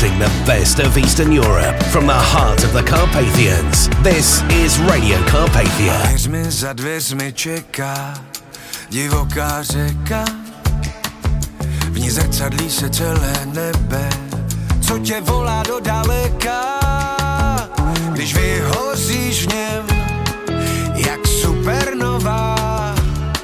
Exporting the best of Eastern Europe from the heart of the Carpathians. This is Radio Carpathia. Dveřmi za dveřmi čeká divoká řeka, v ní zrcadlí se celé nebe, co tě volá do daleka. Když vyhoříš v něm jak supernova,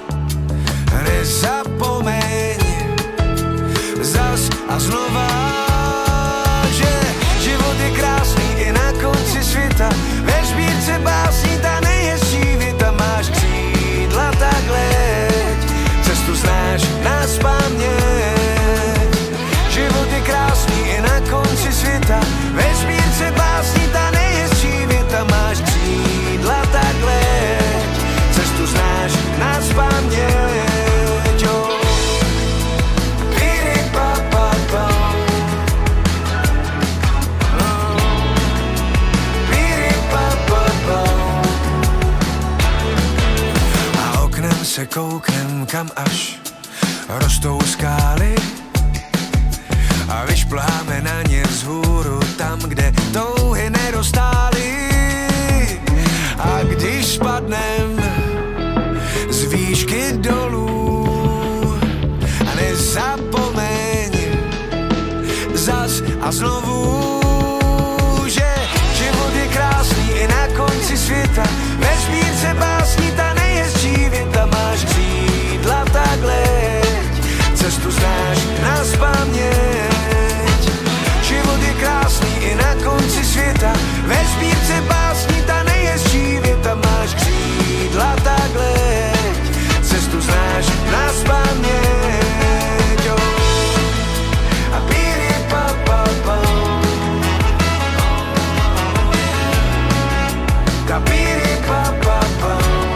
nezapomeň zas a znova, že život je krásný i na konci světa. Ve sbírce básní ta nejhezčí věta, máš křídla, tak leď, cestu znáš nazpaměť. Život je krásný i na konci světa. Ve sbírce básní ta nejhezčí věta, máš křídla, tak leď, cestu znáš nazpaměť. Se kouknem, kam až rostou skály a vyšpláme na ně vzhůru tam, kde touhy nedostály. A když spadnem z výšky dolů a nezapomeň zas a znovu, že život je krásný i na konci světa. Ve sbírce básní ta nejhezčí věta, máš křídla, tak leď, cestu znáš nazpaměť. Život je krásný i na konci světa. Ve sbírce básní ta nejhezčí věta, máš křídla, tak leď, cestu znáš nazpaměť. A píri pa pa pa, ta píri pa pa pa.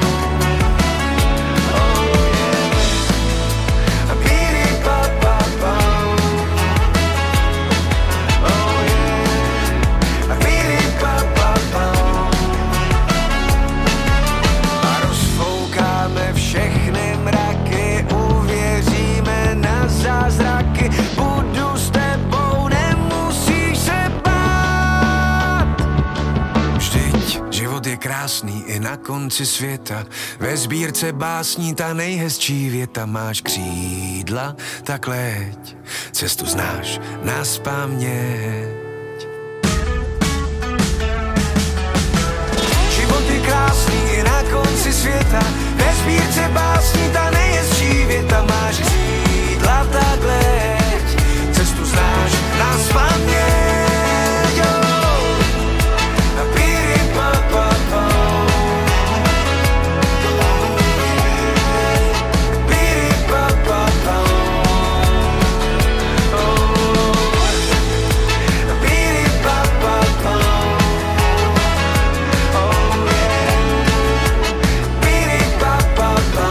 Zázraky, budu s tebou, nemusíš se bát. Vždyť život je krásný i na konci světa. Ve sbírce básní ta nejhezčí věta, máš křídla, tak leď, cestu znáš nazpaměť. Život je krásný i na konci světa. Ve sbírce básní ta nejhezčí věta, máš křídla, tak leď, cestu znáš nazpaměť. A píri pa pa pa, píri pa pa pa, píri pa pa pa, píri pa pa pa.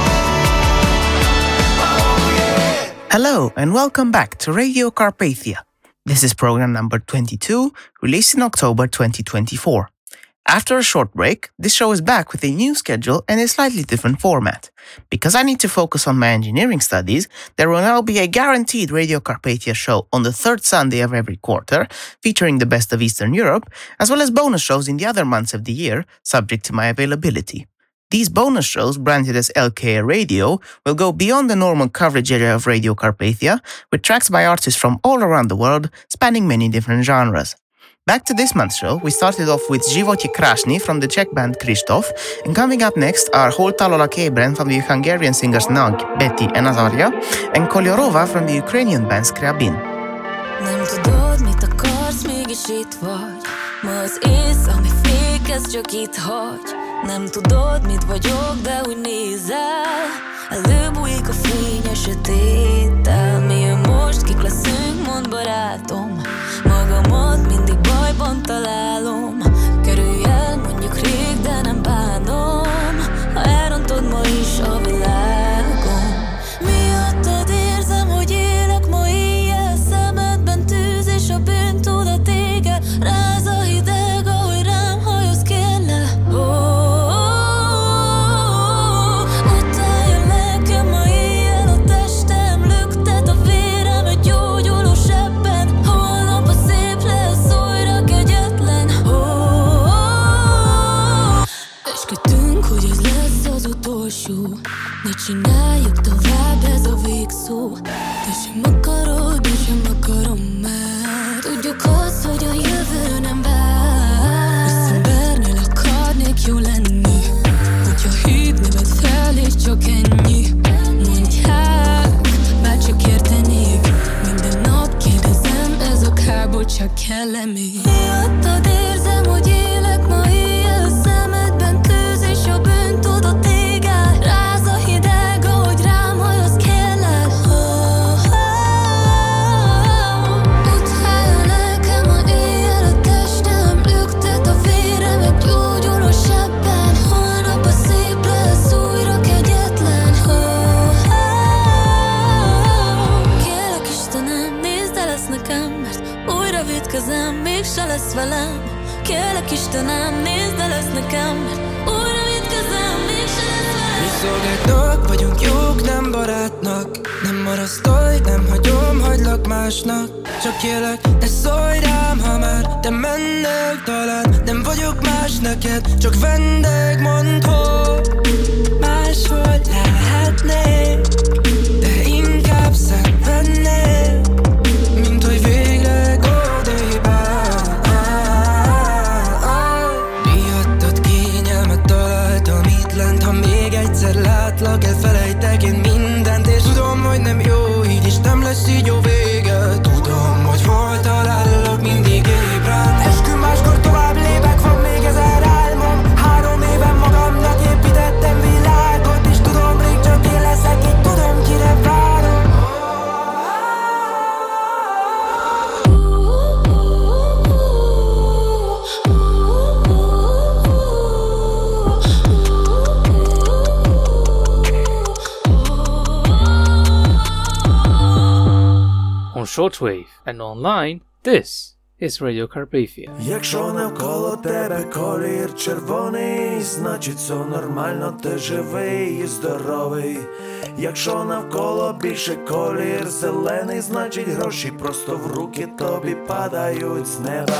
Hello and welcome back to Radio Carpathia. This is program number 22, released in October 2024. After a short break, this show is back with a new schedule and a slightly different format. Because I need to focus on my engineering studies, there will now be a guaranteed Radio Carpathia show on the third Sunday of every quarter, featuring the best of Eastern Europe, as well as bonus shows in the other months of the year, subject to my availability. These bonus shows, branded as LKA Radio, will go beyond the normal coverage area of Radio Carpathia, with tracks by artists from all around the world, spanning many different genres. Back to this month's show, we started off with Život je krásný from the Czech band Krzysztof, and coming up next are Holtalola Kébren from the Hungarian singers Nag, Betty and Azaria, and Kolyarova from the Ukrainian band Skriabin. Nem tudod, mit akarsz, mégis itt vagy. Ma az ész, ami fékez, csak itt hagy. Nem tudod, mit vagyok, de úgy nézel. Előbújik a fény a sötéttel. Mi jön most, kik leszünk, mondd barátom. Magamat mindig bajban találom. Kerülj el, mondjuk rég, de nem bánom. Ha elrontod ma is a világom. Miattad érzem, hogy élek ma éjjel. Szemedben tűz és a bűntudat ége. Ráz a hideg, ahogy rám hajóz kérle. Utálja lelkem ma éjjel, a testem lő. szellemi. Miattad érzem, hogy élek ma éjjel, szemedben tűz és a bűn tudott égel. Ráz a hideg, ahogy rám hajaz kérlek. Utálja nekem a éjjel a testem, lüktet a véremet, gyógyul a sebben. Holnap a szép lesz újra kegyetlen. Kérlek Istenem, nézd el ezt nekem, mert újra vétkezem, mégse lesz velem. Kérlek Istenem, nézd el ezt nekem, mert újra vétkezem, mégse lesz velem. Mi szolgáltak, vagyunk jók, nem barátnak. Nem marasztolj, nem hagyom, hagylak másnak. Csak kérlek, ne szólj rám, ha már te mennél. Talán nem vagyok más neked, csak vendég, mondd, hogy máshol lehetnék, de inkább szenvednél, mint hogy végleg odébbáll. Miattad kényelmet találtam itt lent. Ha még egyszer látlak, elfelejtek én mindent. És tudom, hogy nem jó így, és nem lesz így jó vége. Tudom, hogy hol találok mindig ébren. Eskü máskor tovább lépek, van még 1000 álmom. 3 éven magamnak építettem világot, és tudom, rég csak én leszek itt, tudom, kire várom. On shortwave and online, this is Radio Carpathia. Якщо навколо тебе колір червоний, значить все нормально, ти живий і здоровий. Якщо навколо більше колір зелений, значить гроші просто в руки тобі падають з неба.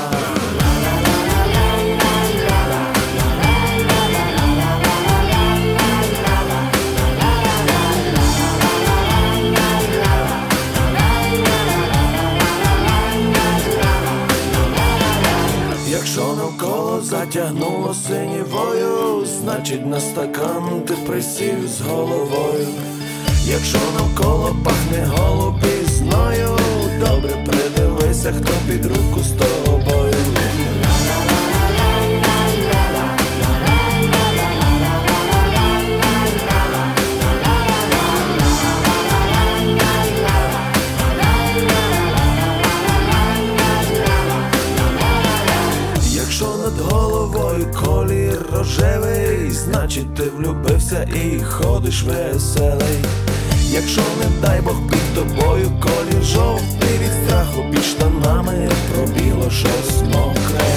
Якщо навколо затягнуло синівою, значить на стакан ти присів з головою. Якщо навколо пахне голубізною, добре придивися, хто під руку з тобою. Якщо над головою колір рожевий, значить ти влюбився і ходиш веселий. Якщо, не дай Бог, під тобою колір жовтий, від страху під штанами пробіло щось мокре.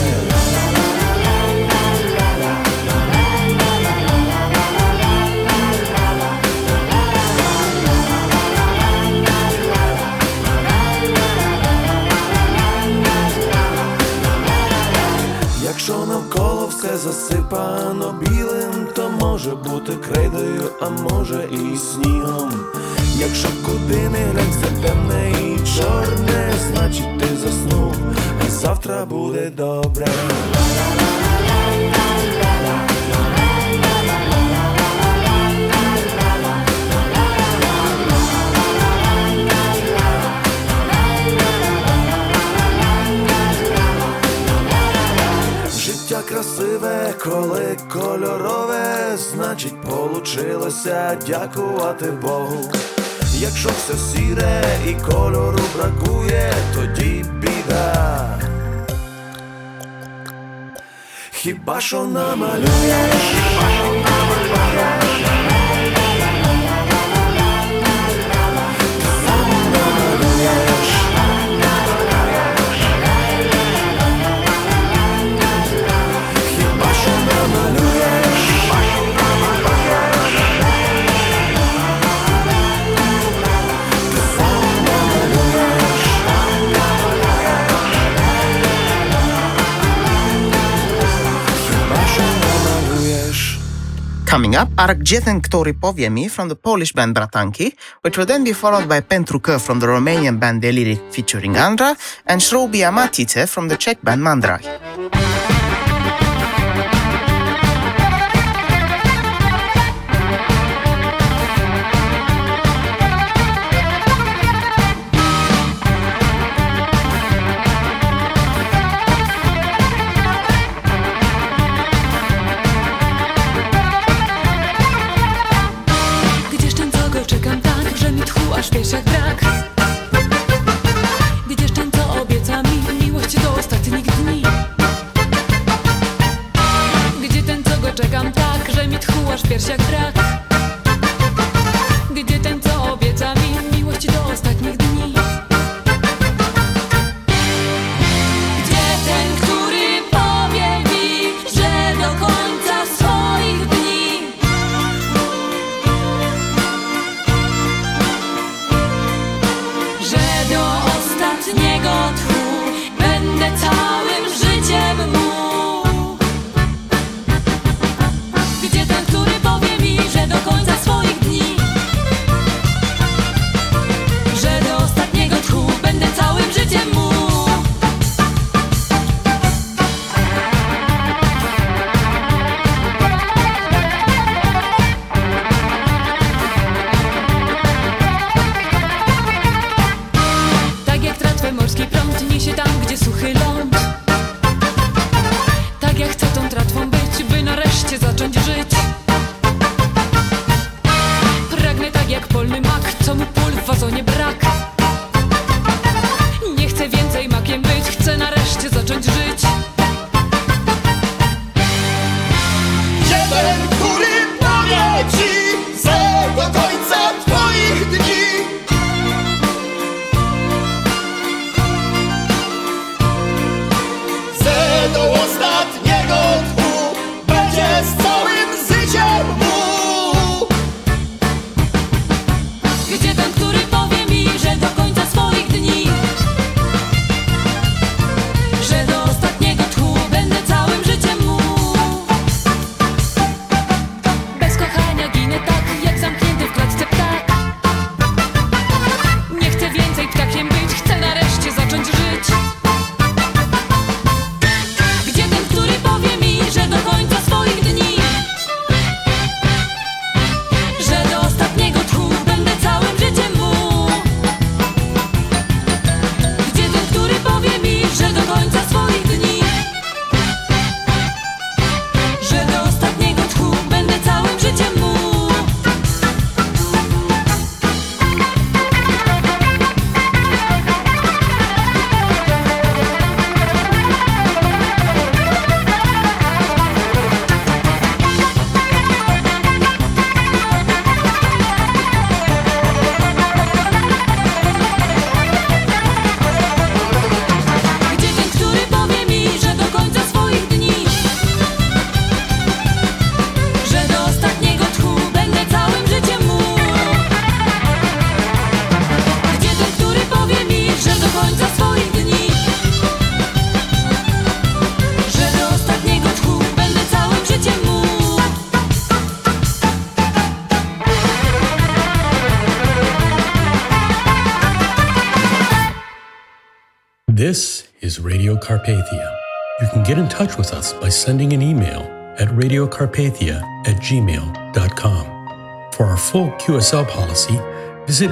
Якщо навколо все засипано білим, то може бути крейдою, а може і снігом. Якщо куди не глянь, все темне і чорне, значить ти заснув, а завтра буде добре. Життя красиве, коли кольорове, значить получилося дякувати Богу. Якщо все сіре і кольору бракує, тоді біда. Хіба що намалюєш, хіба що намалюєш, сам намалюєш. Хіба що намалюєш, хіба що намалюєш, ти сам намалюєш. Хіба що намалюєш. Coming up are Gdzie ten Który powie mi from the Polish band Bratanki, which will then be followed by Pentru Că from the Romanian band Delirik featuring Andra, and Shrobia Matice from the Czech band Mandraj. masz w piersiach brak. Gdzie ten, co obieca mi miłość do ostatnich dni? Gdzie ten, który powie mi, że do końca swoich dni że do ostatniego tchu będę całym życiem mu? Gdzie ten, który powie mi, że do końca swoich dni że do ostatniego tchu będę całym życiem mu? Tak jak tratwę morski prąd niesie tam, gdzie suchy ląd, tak jak chcę tą tratwą być, by nareszcie zacząć żyć. Pragnę tak jak polny mak, co mu pól w wazonie brak. Nie chcę więcej makiem być, chcę nareszcie zacząć żyć. Gdzie ten, który powie ci, że do końca twoich dni że do ostatniego tchu będzie z całym życiem mu? Gdzie ten, który powie mi, że do końca swoich dni że do ostatniego tchu będę całym życiem mu? Bez kochania ginę tak, jak zamknięty w klatce ptak. Nie chcę więcej ptakiem być, chcę nareszcie zacząć żyć. Gdzie ten, który powie mi, że do końca swoich dni że do ostatniego tchu będę całym życiem mu? Gdzie ten, który powie mi, że do końca swoich dni że do ostatniego tchu będę całym życiem mu? Gdzie ten, który powie mi, że do końca swoich dni że do ostatniego tchu będę całym życiem mu? Gdzie ten, który powie mi, że do końca swoich dni że do ostatniego tchu będę całym życiem mu? This is Radio Carpathia. You can get in touch with us by sending an email at radiocarpathia@gmail.com. For our full QSL policy, visit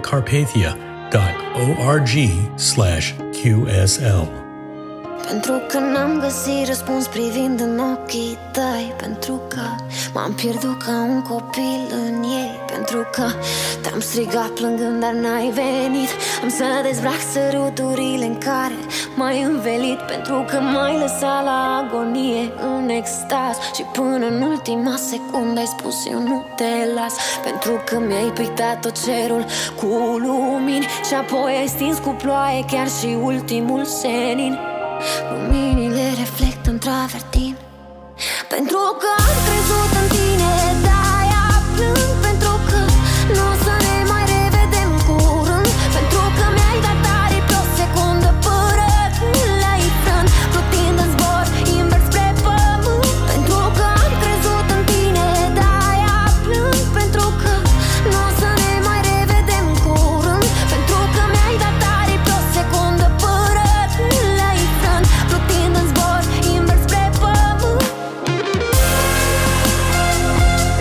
radiocarpathia.org/QSL. Pentru că n-am găsit răspuns privind în ochii tăi, pentru că m-am pierdut ca un copil în ei, pentru că te-am strigat plângând, dar n-ai venit. Am să dezbrac săruturile în care m-ai învelit, pentru că m-ai lăsat la agonie în extaz și până în ultima secundă ai spus eu nu te las, pentru că mi-ai pictat tot cerul cu lumini și apoi ai stins cu ploaie chiar și ultimul senin. Luminile reflectă în travertin, pentru că am crezut în tine, de-aia plâng, pentru că nu o să ne mai revedem curând, pentru că mi-ai dat aripi o secundă până când le-ai frânt, plutind în zbor invers spre pământ, pentru că am crezut în tine, de-aia plâng, pentru că nu o să ne mai revedem curând, pentru că mi-ai dat aripi o secundă până când le-ai frânt, plutind în zbor invers spre pământ.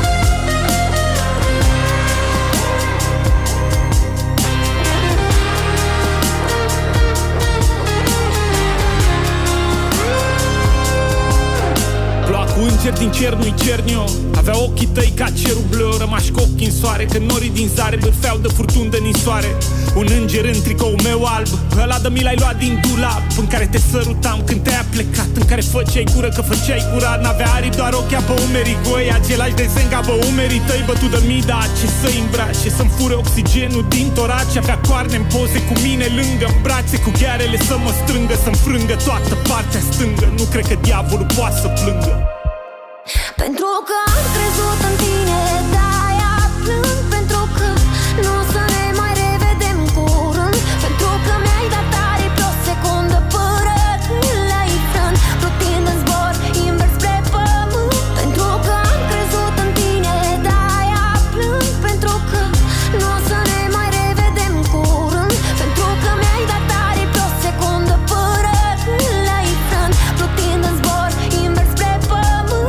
înger din cer nu-i cernio. Avea ochii tăi ca cerul bleu, rămași cu ochii în soare, că norii din zare bârfeau de furtuni de ninsoare. Un înger în tricou meu alb, ăla de mi l-ai luat din dulap, în care te sărutam când te-ai plecat, în care făceai gură că făceai curat. N-avea aripi, doar ochii pe umerii goi, același desen ca pe umerii tăi bătut de mii, dar ce să-i îmbrace, să-mi fure oxigenul din torace. Avea coarne în poze cu mine lângă-n brațe, cu ghearele să mă strângă, să-mi frângă toată partea stângă. Nu cred că diavolul poate să plângă. Pentru că am crezut în tine, de-aia plâng. Pentru că nu o să ne mai revedem curând. Pentru că mi-ai dat aripi o secundă până când l-ai frânt, plutind în zbor invers spre pământ. Pentru că am crezut în tine, de-aia plâng. Pentru că nu o să ne mai revedem curând. Pentru că mi-ai dat aripi o secundă până când l-ai frânt, plutind în zbor invers spre pământ.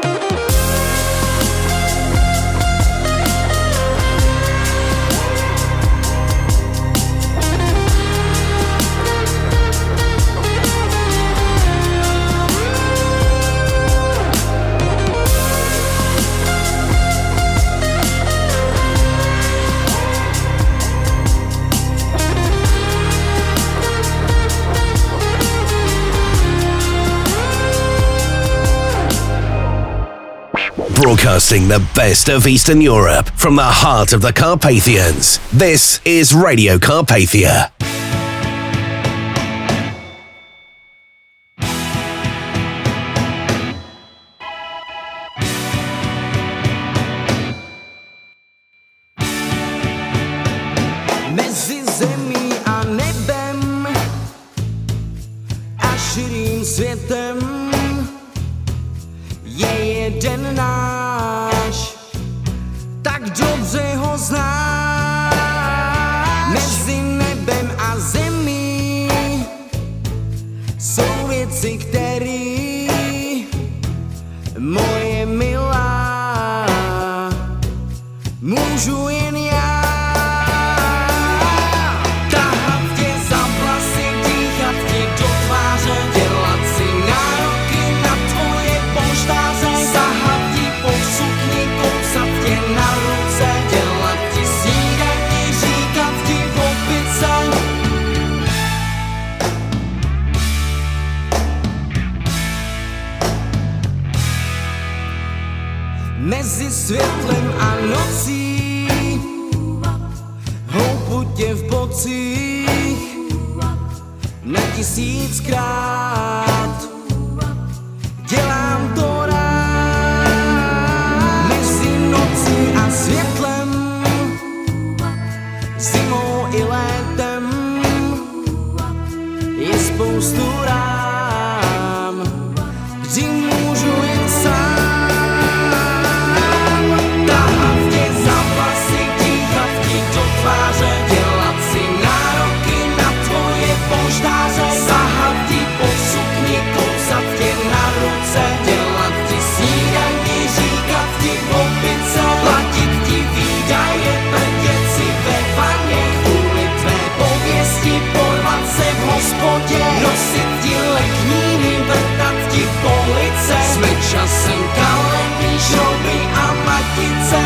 Broadcasting the best of Eastern Europe from the heart of the Carpathians. This is Radio Carpathia. Mezi zemí a nebem a širým světem je jeden náš, tak dobře ho znáš. Mezi nebem a zemí jsou věci, které moje milá můžu jen já. Mezi světlem a nocí houpu tě v bocích na 1000krát dělám to rád. Mezi nocí a světlem, zimou i létem je spoustu rám, kdy můžu jen sám dělat si nároky na tvoje polštáře, sahat ti po sukni, kousat tě na ruce, dělat ti snídaní, říkat ti opice, platit ti výdaje, prdět si ve vaně, kvůli tvé pověsti porvat se v hospodě, nosit ti lekníny, vrtat ti police, jsme časem kalený, šrouby a matice.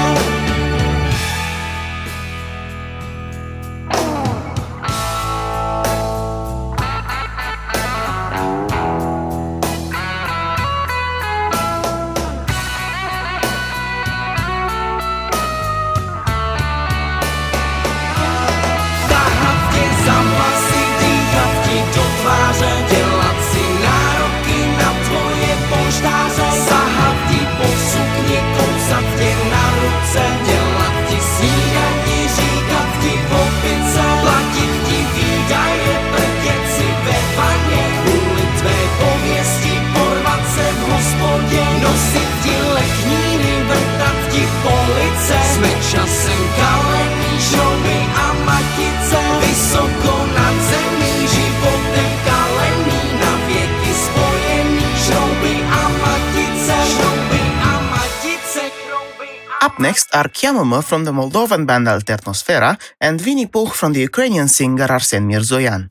Dělat si nároky na tvoje polštáře, sahat ti po sukni, kousat tě na ruce, dělat ti snídaní, říkat ti opice, platit ti výdaje, prdět si ve vaně, kvůli tvé pověsti porvat se v hospodě, nosit ti lekníny, vrtat ti police, jsme časem kalený, šrouby a matice, vysoko nad zemí, životem kalený, na věky spojený, šrouby a matice, šrouby a matice, šrouby a... Up next are Chiamă-mă from the Moldovan band Alternosfera and Vinny Puch from the Ukrainian singer Arsen Mirzoyan.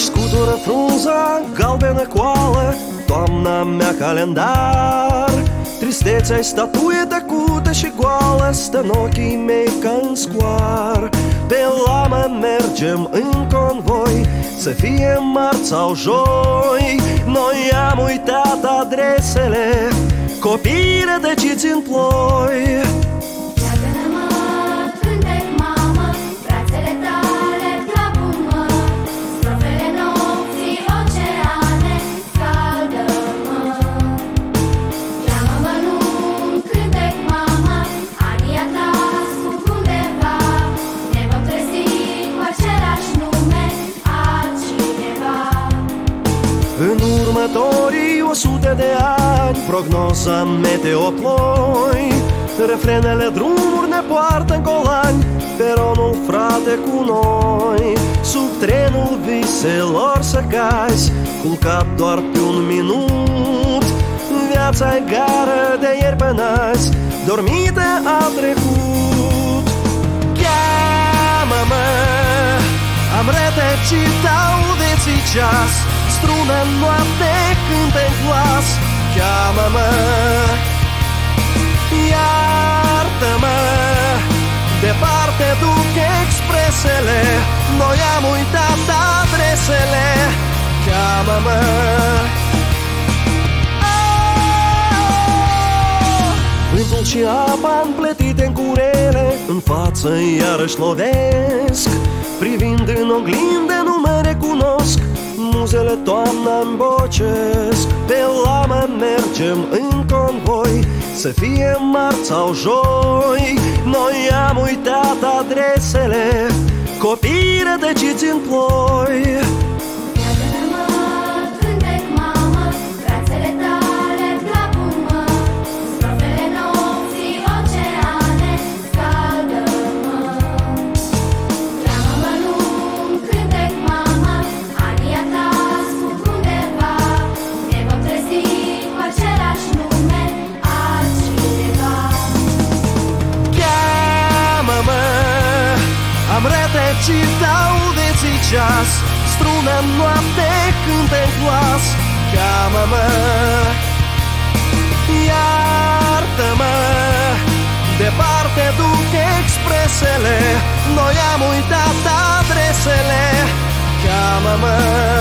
scutură frunza galbenă coală, toamna mea calendar. Tristețea-i statuie tăcută și goală, stă în ochii mei ca-n scoar. Pe lamă mergem în convoi, să fie marți sau joi. Noi am uitat adresele, copii rătăciți în ploi. În următorii 100 de ani, prognoza meteoploi, refrenele drumuri ne poartă în colani, peronul frate cu noi. Sub trenul viselor să cazi, culcat doar pe un minut. Viața-i gară de ieri până azi, dormite a trecut. Cheamă-mă, am rătăcit, audeți-i ceas, strună în noapte, cântă în glas. Cheamă-mă, iartă-mă, departe duc expresele, noi am uitat adresele. Cheamă-mă. Vântul și apa împletite în curele, în față iarăși lovesc. Privind în oglindă nu mă recunosc, muzele toamna-mi bocesc. Pe lamă mergem în convoi, să fie marți sau joi. Noi am uitat adresele, copii rătăciți în ploi. Am rătăcit, audeți-i ceas, strună în noapte, cântă în glas. Cheamă-mă, iartă-mă, departe duc expresele, noi am uitat adresele. Cheamă-mă.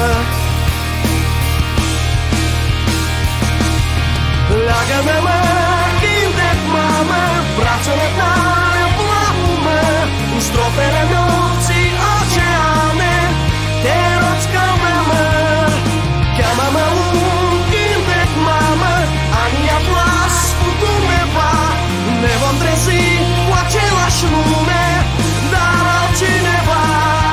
Leagă-mă, cântec, mamă, brațele tale plamă, în strofele nopții oceane, te rog scalmă-mă. Cheamă-mă un cântec, mamă, anii aflați undeva, ne vom trezi cu același nume, dar altcineva.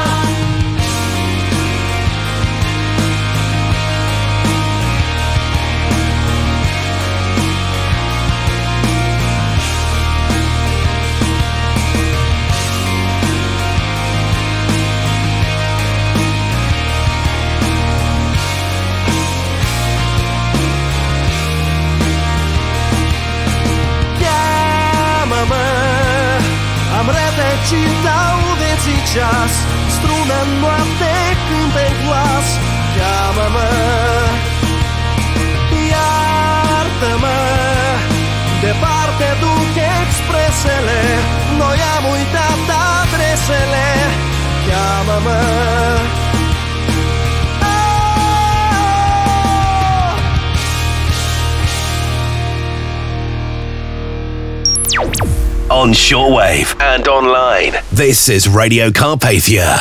Am rătăcit, audeți-i ceas, strună în noapte, cântă în glas. Cheamă-mă, iartă-mă, departe duc expresele, noi am uitat adresele. Cheamă-mă. On shortwave and online, this is Radio Carpathia.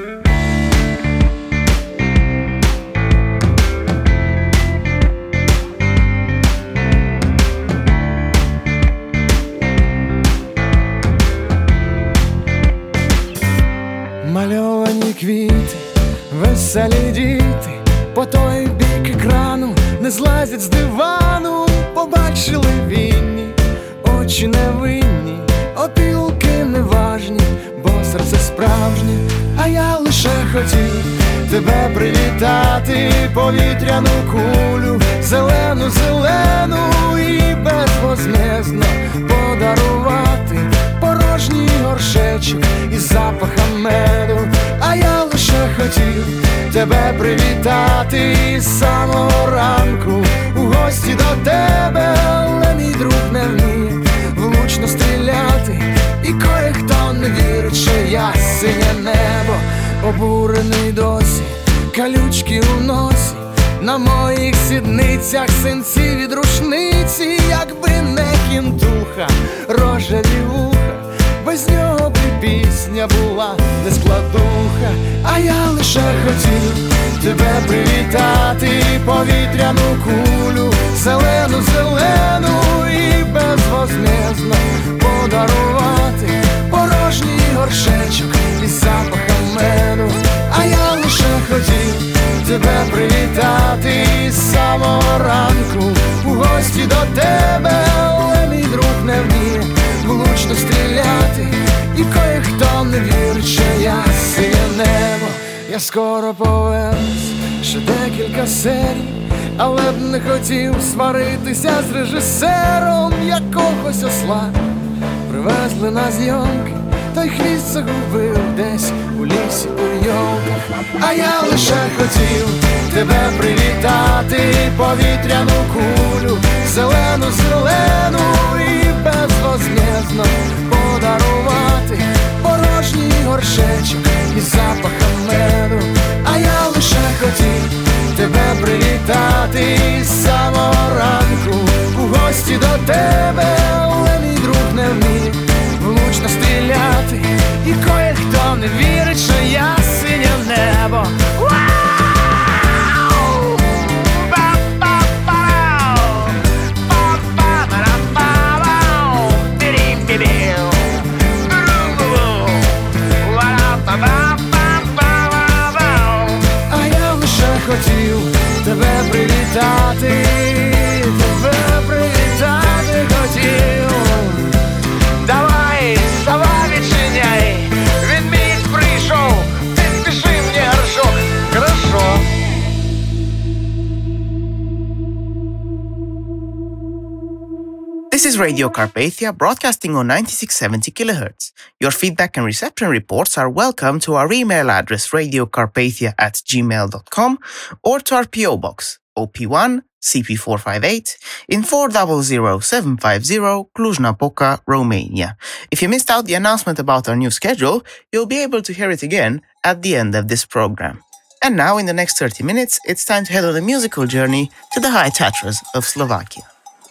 Мальовані квіти, веселі діти, по той бік екрану не злазять з дивану. Побачили вінні очі невинні, опілки неважні, бо серце справжнє. А я лише хотів тебе привітати, повітряну кулю, зелену, зелену, і безвозмездно подарувати. порожній горшечок із запахом меду. А я лише хотів тебе привітати із самого ранку. У гості до тебе, але мій друг не вміє влучно стріляти. І кое-хто не вірить, що я синє небо. Обурений досі, калючки у носі, на моїх сідницях синці від рушниці. Якби не кінтуха, рожеві вуха, без нього б і пісня була не складуха. А я лише хотів тебе привітати, повітряну кулю, зелену і безвозмездно подарувати порожній горшечок із запахом меду. А я лише хотів тебе привітати із самого ранку. У гості до тебе, але мій друг не вміє влучно стріляти. І кое-хто не вірить, що я синє небо. Я скоро повернусь, ще декілька серій, але б не хотів сваритися з режисером. Якогось осла привезли на зйомки, той хвіст загубив десь у лісі у йолках. А я лише хотів тебе привітати, повітряну кулю, зелену і безвозмездно подарувати порожній горшечок із запахом меду. А я лише хотів тебе привітати із самого ранку. У гості до тебе, але мій друг не вміє влучно стріляти. І кое-хто не вірить, що я синє небо. А я лише хотів тебе привітати, хотів. Давай, відчиняй, ведмідь прийшов, ти спіши мені горшок, хорошо. This is Radio Carpathia, broadcasting on 9670 kHz. Your feedback and reception reports are welcome to our email address radiocarpathia@gmail.com or to our PO Box, OP1, CP458, in 400750, Cluj-Napoca, Romania. If you missed out the announcement about our new schedule, you'll be able to hear it again at the end of this program. And now, in the next 30 minutes, it's time to head on a musical journey to the High Tatras of Slovakia.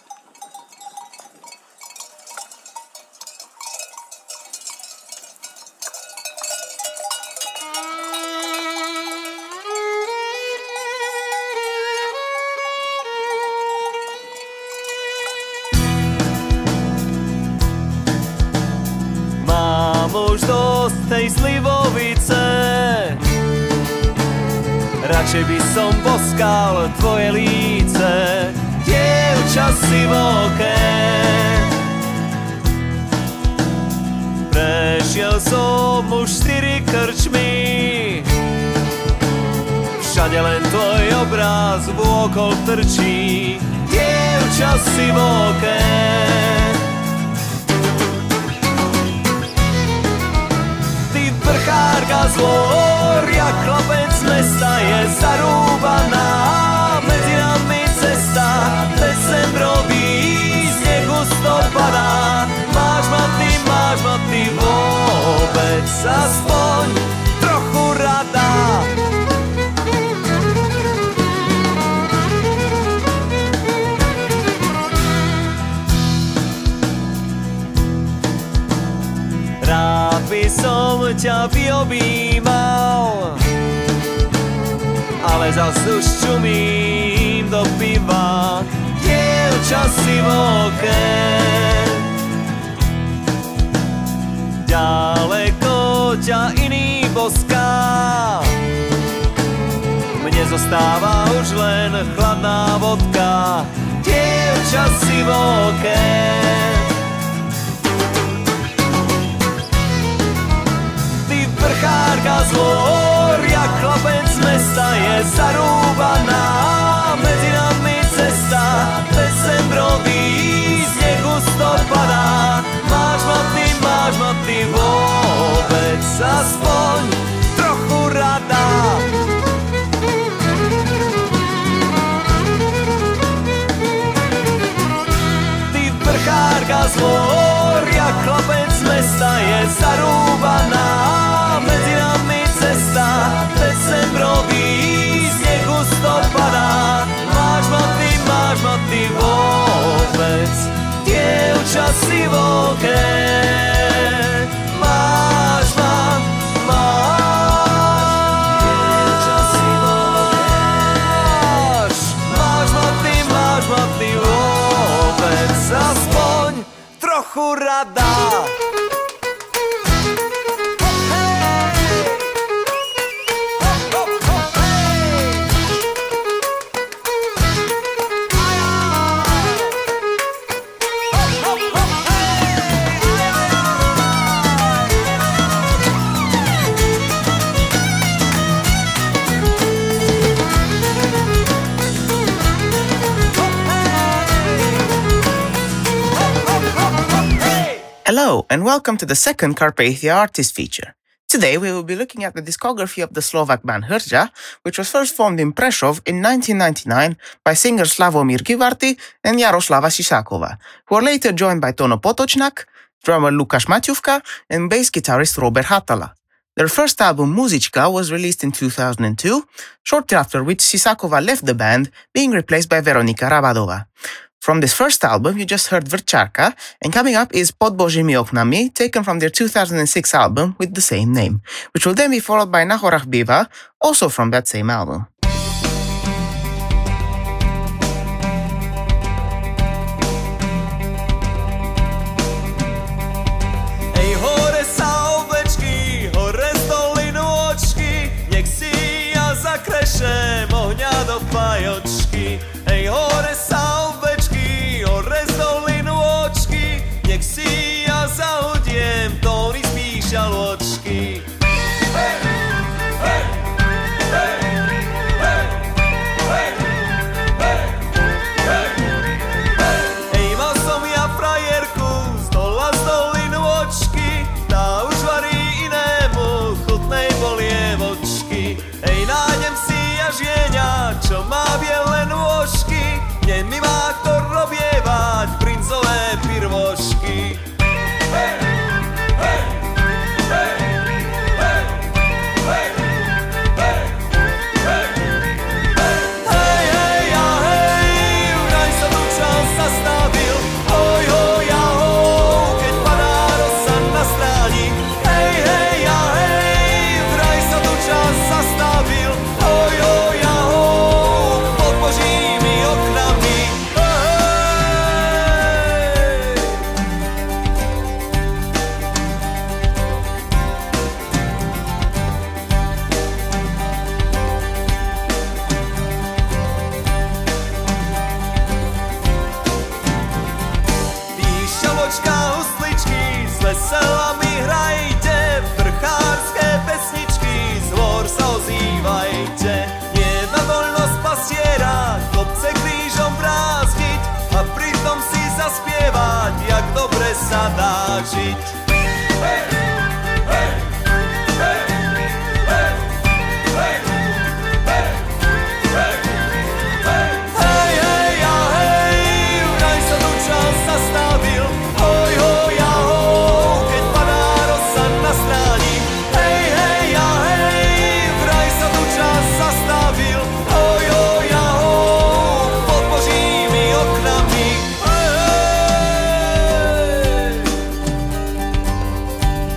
Už dosť tej slivovice, radšej by som boskal tvoje líce, dievča sivoké. Prešiel som už 4 krčmy, všade len tvoj obraz vôkol trčí, dievča sivoké. Vrchárka z hôr, jak chlapec mesta, je zarúbaná, medzi nami cesta, decembrový sneh husto padá. Máš ma ty vôbec aspoň trochu rada. Rád by som ťa vyobímal, ale zas už čumím do piva, dievča sivoké. Ďaleko ťa iný boská, mne zostáva už len chladná vodka, dievča sivoké. Vrchárka z hôr, jak chlapec z mesta, je zarúbaná, medzi nami cesta, decembrový sneh husto padá. Máš ma zvor, jak chlapec z mesta je zarúbaná. Medzi nami cesta, decembrový sneh husto padá. Máš ma ty vôbec, dievča sivoké. Máš ma ty vôbec, aspoň trochu rada. Hello, and welcome to the second Carpathia Artist Feature. Today we will be looking at the discography of the Slovak band Hrđa, which was first formed in Prešov in 1999 by singers Slavomir Givarty and Jaroslava Sisakova, who are later joined by Tono Potočnak, drummer Lukáš Maťuvka, and bass guitarist Robert Hatala. Their first album, Muzička, was released in 2002, shortly after which Sisakova left the band, being replaced by Veronika Rabadova. From this first album, you just heard Vrčarka, and coming up is Pod Božími oknami, taken from their 2006 album with the same name, which will then be followed by Na horách býva, also from that same album. Ej, hore sa oblečky, hore z dolinu očky, nech si ja zakrešem ohňa do pajočky. Ej, hore sa oblečky, hore z dolinu očky, nech si ja zahodiem tóny spíša ločky. Hey, hey, hey, hey, hey, hey, hey, hey. Ej, mal som ja frajerku, z dola z dolinu očky, tá už varí inému chutnej polievočky. Ej, nájdem si ja žieňa, čo má biele nôžky, mi má kto robievať brinzové pirvošky. Hey, hey, hey, hey, hey, hey, hey, hej, hej, ja, hej, vraj sa tu čas zastavil. Hoj, hoj, ja, hoj, keď padá rosa na stráni. Hej, hej, ja, hej, vraj sa tu čas zastavil. Hoj, hoj, ja, hoj, pod Božími oknami. Husličky, s veselami hrajte, vrchárske pesničky, z hôr sa ozývajte. Jedna voľnosť pastiera, kopce krížom brázdiť a pritom si zaspievať, jak dobre sa dá žiť. Hey, hey, hey, hey, hey, hey, hey, hey, hey. Hej, hej, ja, hej, vraj sa tu čas zastavil. Hoj, hoj, ja, hoj, keď padá rosa na stráni. Hej, hej, ja, hej, vraj sa tu čas zastavil. Hoj, hoj, ja, hoj, pod Božími oknami. Hej.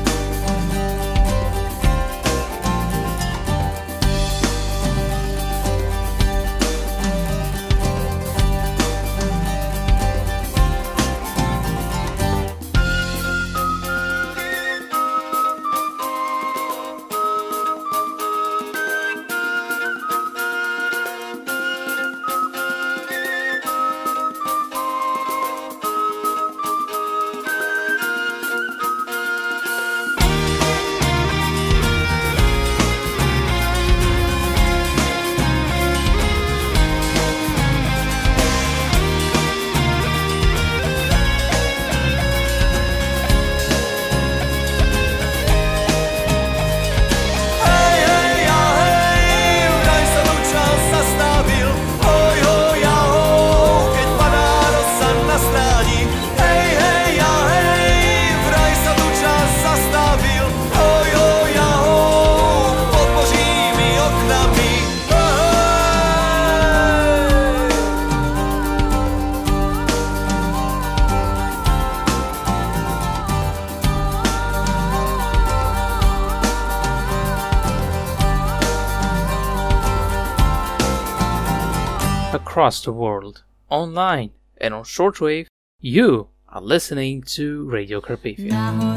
across the world, online and on shortwave, you are listening to Radio Carpathia.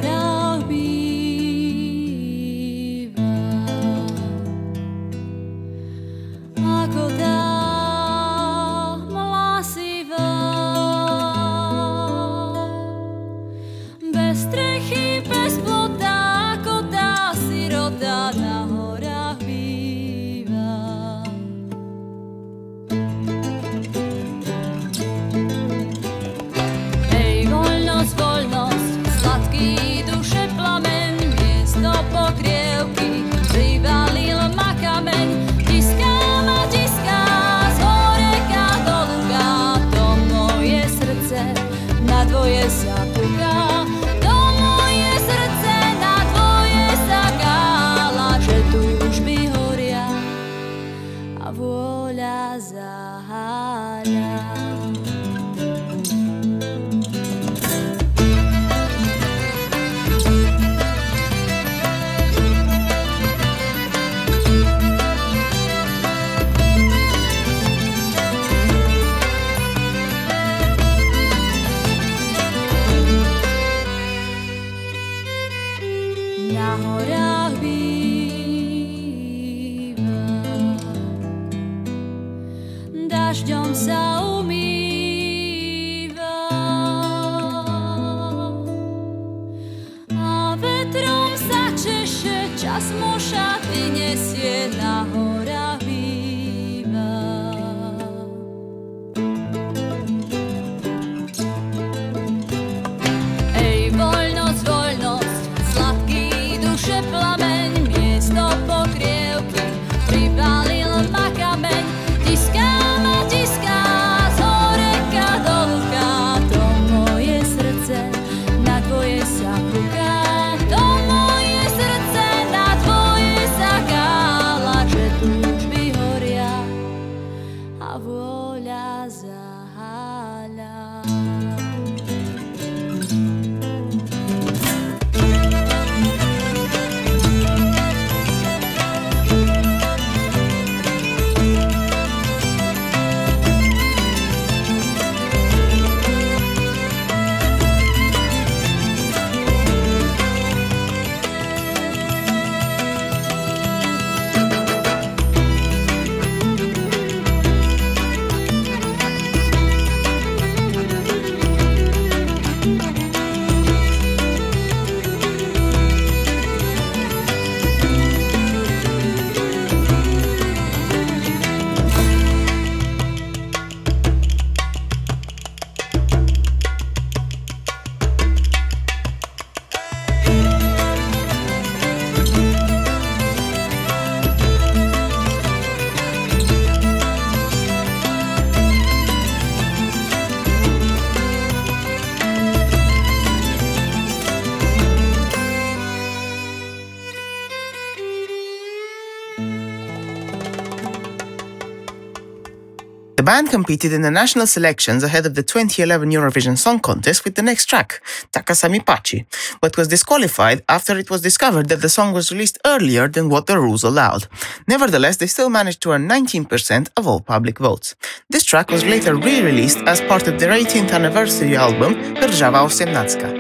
The band competed in the national selections ahead of the 2011 Eurovision Song Contest with the next track, Takasami Pachi, but was disqualified after it was discovered that the song was released earlier than what the rules allowed. Nevertheless, they still managed to earn 19% of all public votes. This track was later re-released as part of their 18th anniversary album, Rżawa Osiemnacka.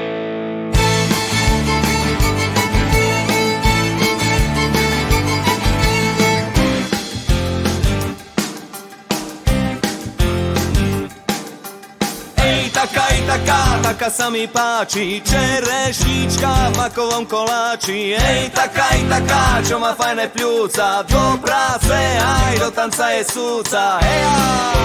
Taká sa mi páči, čerešnička v makovom koláči. Ej, taká, čo má fajné pľúca, do práce aj do tanca je súca. Heja!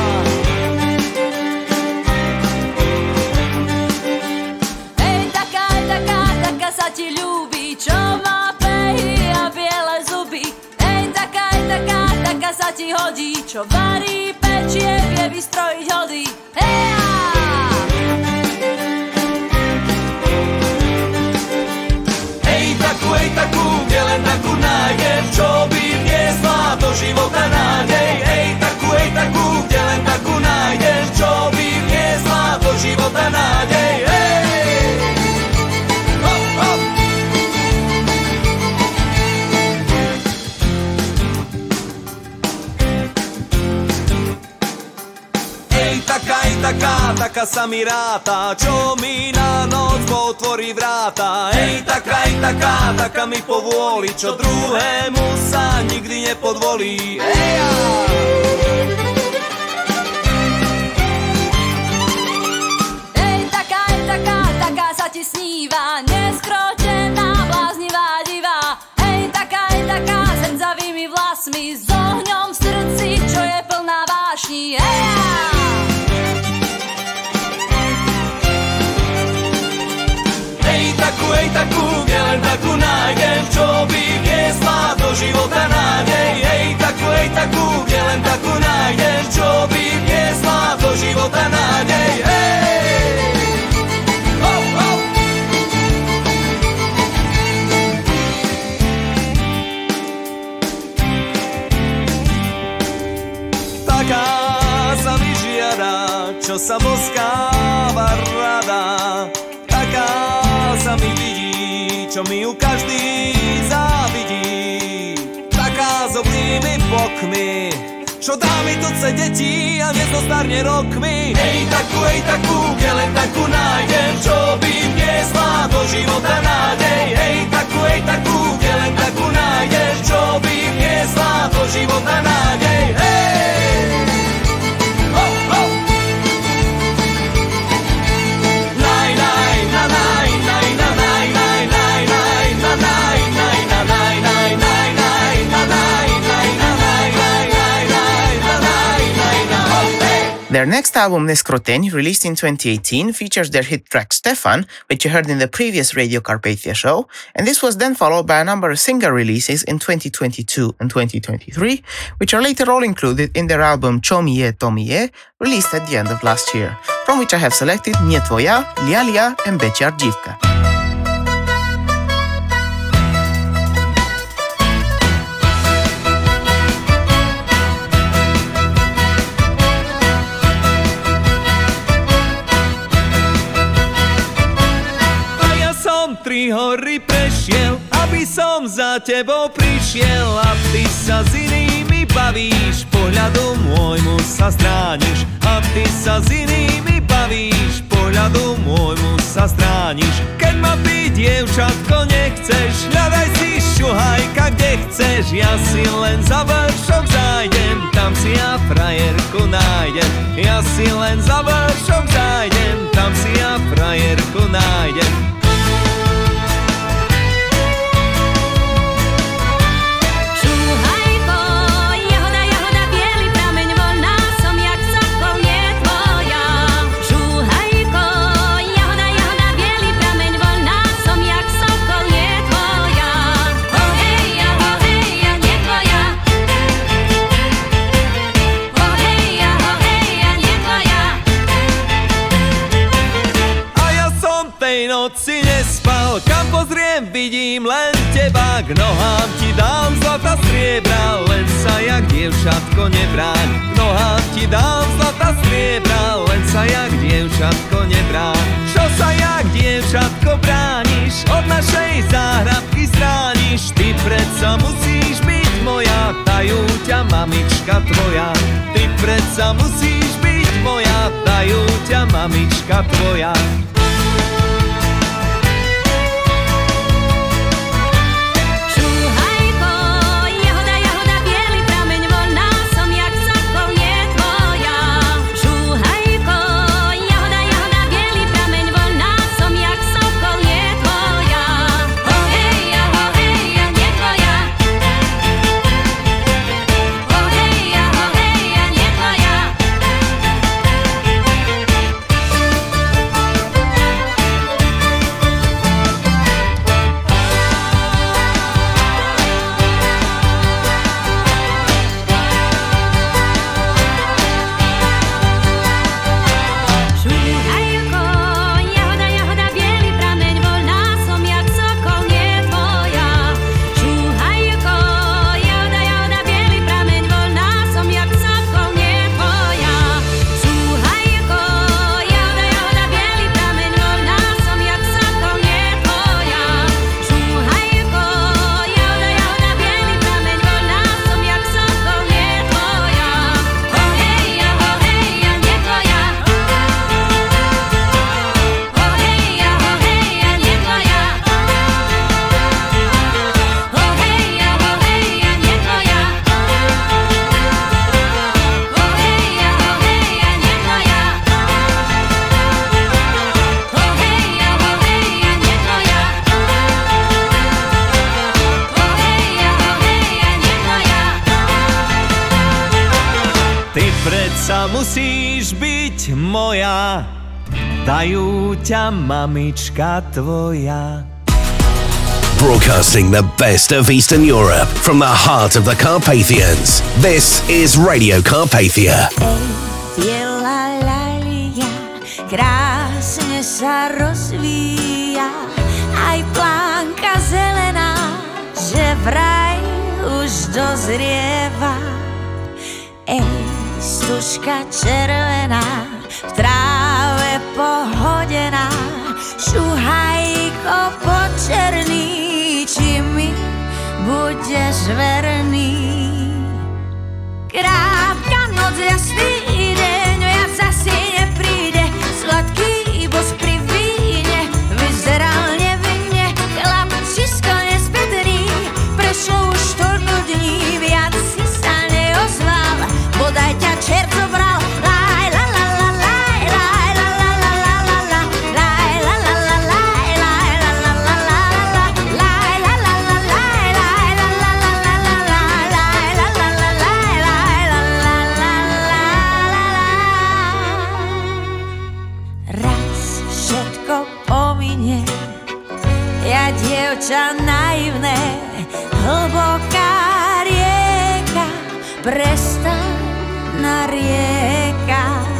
Ej, taká sa ti ľúbi, čo má pehy a biele zuby. Ej, taká sa ti hodí, čo varí, pečie, vie vystrojiť hody. Heja! Takú, kde len takú nájdem, čo by vniesla do života nádej. Takú, kde len takú nájdem, čo by vniesla do života nádej. Hop, hop. taká sa mi ráta, čo mi na noc otvorí vráta. Hej, taká mi povôli, čo druhému sa nikdy nepodvolí. Hej, taká sa ti sníva, neskročená, bláznivá divá. Hej, taká s hrdzavými vlasmi, s ohňom v srdci, čo je plná vášni. Hej, takú, kde len takú nájdem, čo by vniesla do života nádej. Hej, takú, kde len takú nájdem, čo by vniesla do života nádej. Taká sa mi žiada, čo sa boskáva rada. Taká sa mi vidí, čo mi ju každý závidí. Taká s oblými bokmi, čo dá mi tuce detí a nezostarne rokmi. Hej, takú, kde len takú nájdem, čo by vniesla do života nádej. Hej, takú, kde len takú nájdem, čo by vniesla do života nádej. Their next album, Neskroteni, released in 2018, features their hit track Stefan, which you heard in the previous Radio Carpathia show, and this was then followed by a number of single releases in 2022 and 2023, which are later all included in their album Chomie Tomie, released at the end of last year, from which I have selected Nie Tvoja, Lia Lia, and Bečiar Dívka. Tri hory prešiel, aby som za tebou prišiel, a ty sa s inými bavíš, pohľadu môjmu sa strániš. A ty sa s inými bavíš, pohľadu môjmu sa strániš. Keď ma ty, dievčatko, nechceš, hľadaj si šuhajka, kde chceš. Ja si len za vršok zájdem, tam si ja frajerku nájdem. Ja si len za vršok zájdem, tam si ja frajerku nájdem. Noci nespal, kam pozriem, vidím len teba. K nohám ti dám zlata striebra, len sa jak dievčatko nebráň. K nohám ti dám zlata striebra, len sa jak dievčatko nebráň. Čo sa jak dievčatko brániš, od našej záhrabky strániš. Ty predsa musíš byť moja, dajú ťa mamička tvoja. Ty predsa musíš byť moja, dajú ťa mamička tvoja. predsa musíš byť moja, dajú ťa mamička tvoja. Broadcasting the best of Eastern Europe from the heart of the Carpathians. This is Radio Carpathia. Krásne sa rozvíja, aj plánka zelená, že vraj už dozrieva. Stužka červená, v tráve pohodená, šuhajko počerný, či mi budeš verný. Krátka noc, jasný deň, viac asi nepríde, sladký bos pri víne, vyzeral nevinne, chlapčisko nespätný, prešlo už toľko dní, viac si sa neozval, bodaj ťa čert zobral. Dievča naivné, hlboká rieka, prestaň nariekať.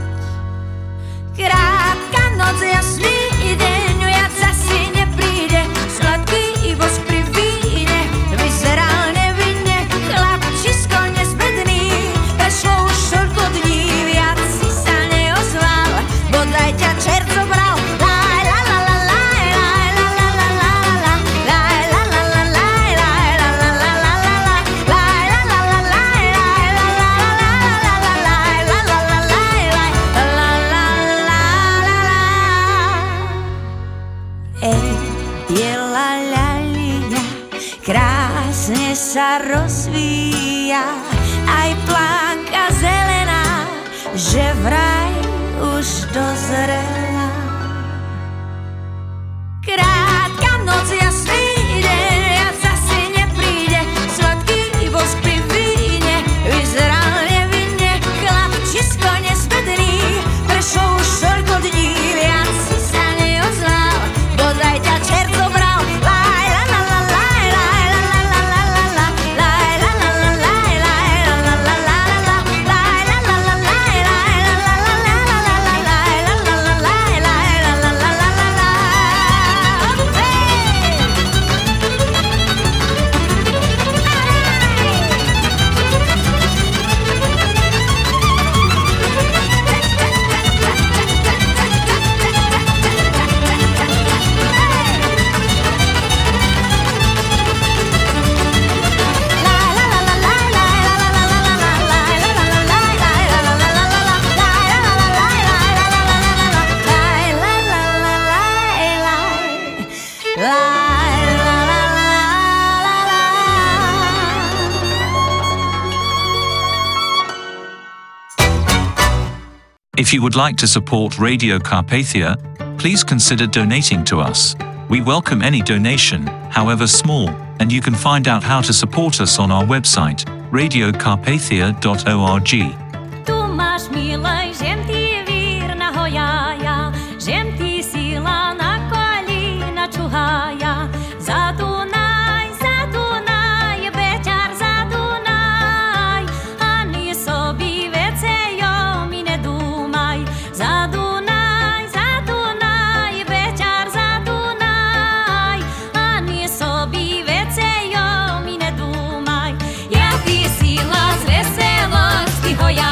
Krátka noc, jasný deň, viac asi nepríde, sladký bos pri víne, vyzeral nevinne, chlapčisko nespätný, prešlo už toľko dní, viac si sa neozval, bodaj ťa čert zobral. Krásne sa rozvíja, aj plánka zelená, že vraj už dozrela. Krátka noc, jasný deň, viac asi nepríde, sladký bos pri víne, vyzeral nevinne, chlapčisko nespätný, prešlo už toľko dní, viac si sa neozval, bodaj ťa čert zobral. If you would like to support Radio Carpathia, please consider donating to us. We welcome any donation, however small, and you can find out how to support us on our website, radiocarpathia.org. Tu máš milej, žem ti vírna hojaja, žem ti sila na kolína čuhaja. Za Dunaj, beťar za Dunaj, ani sobi vecejo mi nedúmaj. Za Dunaj, beťar za Dunaj, ani sobi vecejo mi nedúmaj. Ja ti sila z veselosti hoja.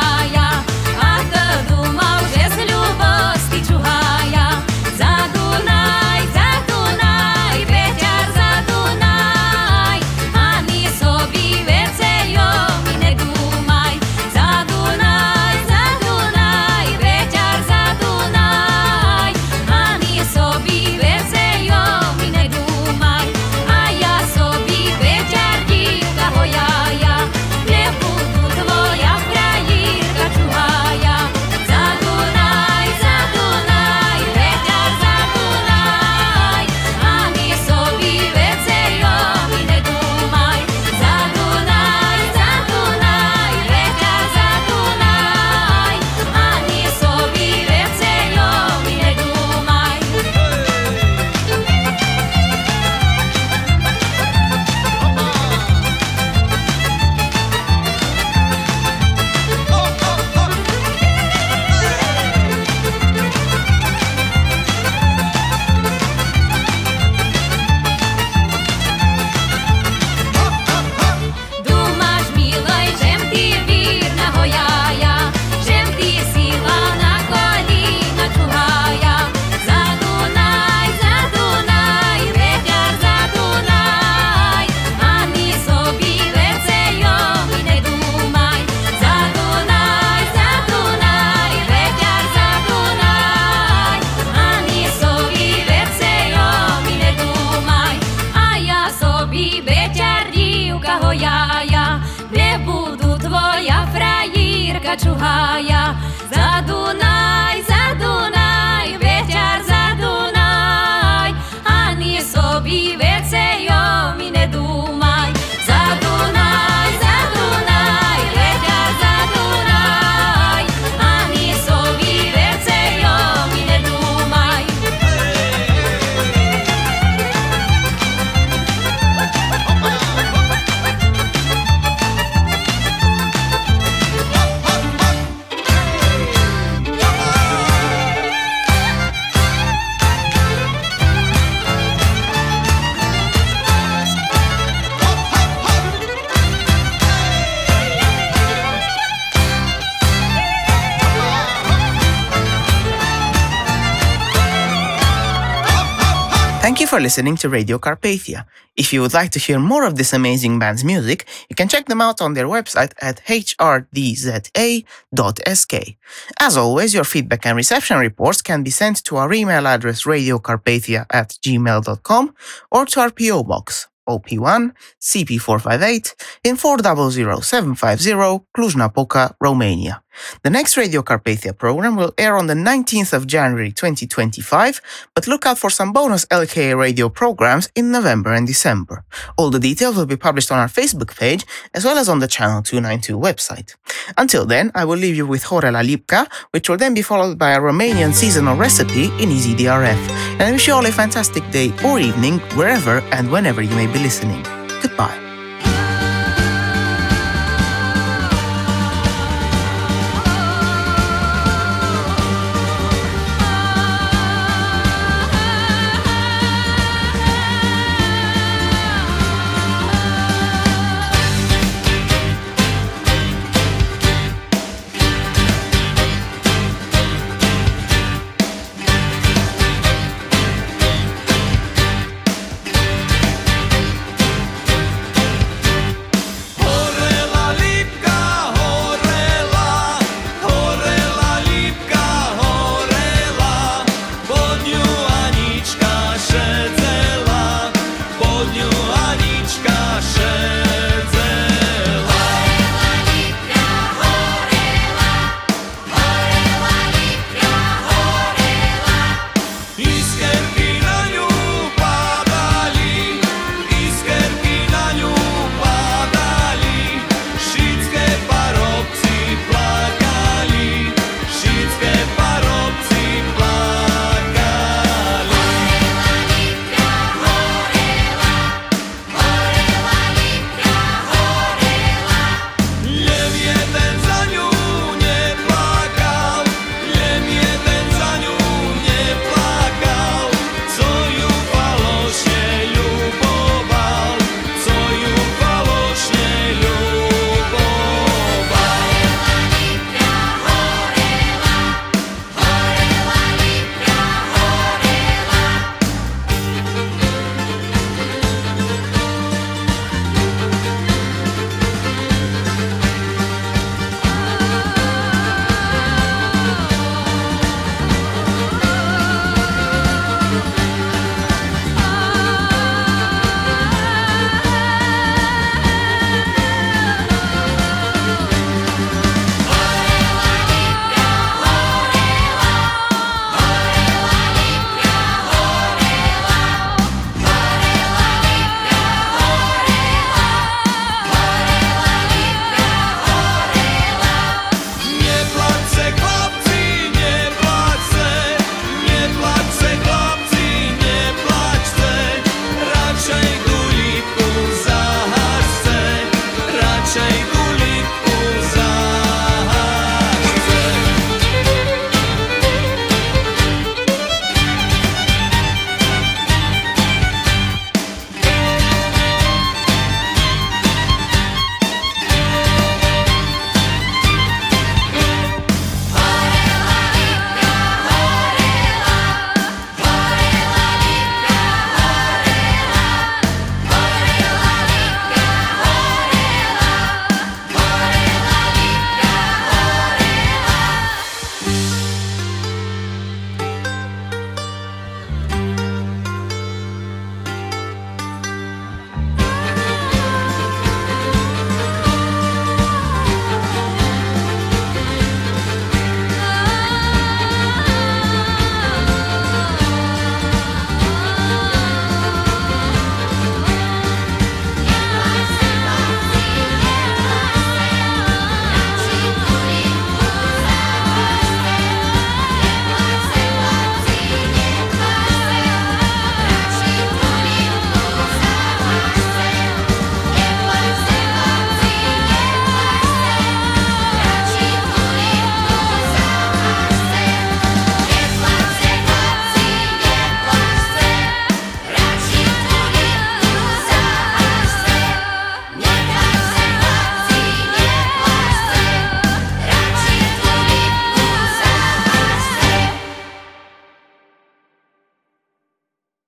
Zadunaj, zadunaj, ветер задунай, ani собі вецеєм і не думай. Задунай, задунай, ветер задунай, ani собі вецеєм і не думай. Thank you for listening to Radio Carpathia. If you would like to hear more of this amazing band's music, you can check them out on their website at hrdza.sk. As always, your feedback and reception reports can be sent to our email address radiocarpathia@gmail.com or to our PO Box, OP1, CP458 in 400750, Cluj-Napoca, Romania. The next Radio Carpathia program will air on the 19th of January 2025, but look out for some bonus LKA radio programs in November and December. All the details will be published on our Facebook page as well as on the Channel 292 website. Until then, I will leave you with Horela Lipka, which will then be followed by a Romanian seasonal recipe in EasyDRF. And I wish you all a fantastic day or evening, wherever and whenever you may be listening. Goodbye.